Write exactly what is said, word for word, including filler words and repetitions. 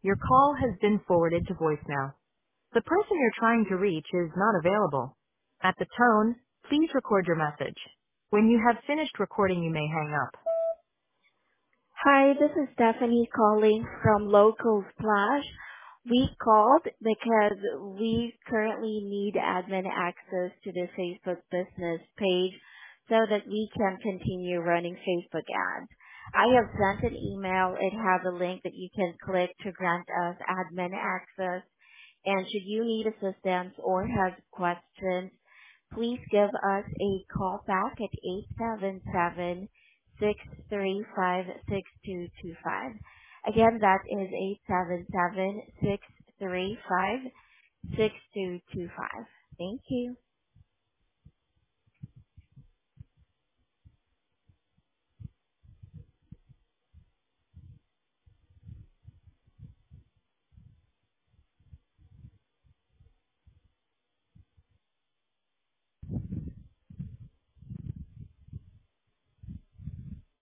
Your call has been forwarded to voicemail. The person you're trying to reach is not available. At the tone, please record your message. When you have finished recording, you may hang up. Hi, this is Stephanie calling from Local Splash. We called because we currently need admin access to the Facebook business page so that we can continue running Facebook ads. I have sent an email. It has a link that you can click to grant us admin access. And should you need assistance or have questions, please give us a call back at eight seven seven, six three five, six two two five. Again, that is eight seven seven, six three five, six two two five. Thank you.